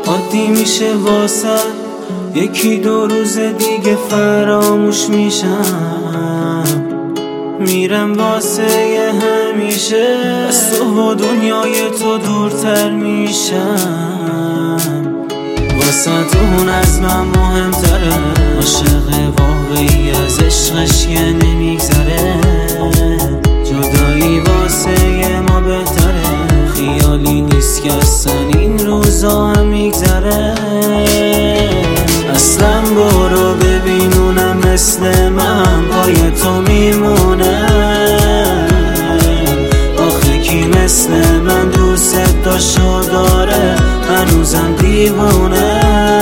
عادی میشه واسه یکی دو روز دیگه فراموش میشم، میرم واسه یه همیشه از تو و دنیای تو دورتر میشم. واسه تو اون از من مهمتره، عاشق واقعی از عشقش یه نمیگذره، جدایی واسه یه ما بهتره، خیالی نیست که اصلا این روزا هم میگذره. اصلا برو ببین اونم مثل من پای تو میمونه، آخه کی مثل من دوست داشت داره هنوزم دیوونه.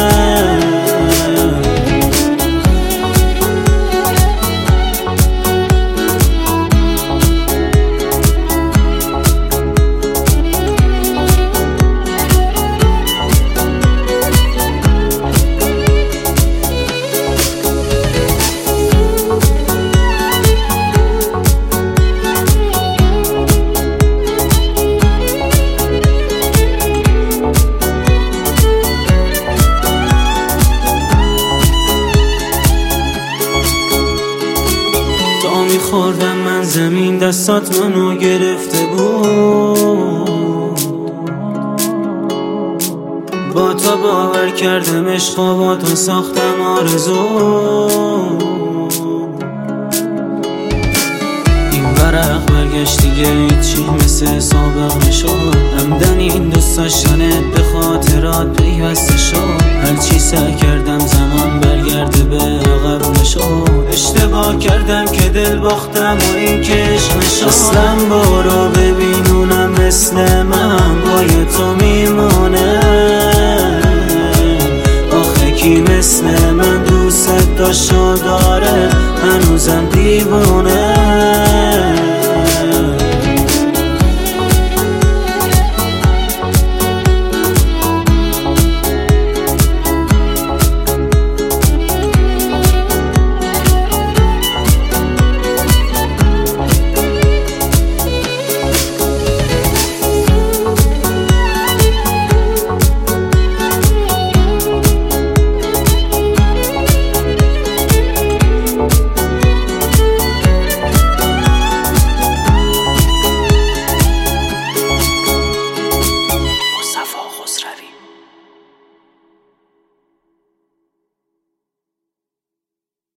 میخوردم من زمین دستات منو گرفته بود، با تو باور کردم عشق و با تو ساختم آرزو. این ورق برگشت دیگه هیچی مثل سابق نشد، همدن این دوست داشتنت به خاطرات پیوسته شد، هرچی سعی کردم زمان برگرده به عقب نشد، اشتباه کردم که دل باختم و این که عشق نشد. اصلا برو ببین اونم مثل من پای تو میمونه، آخه کی مثل من دوست داشت و داره هنوزم دیوونه.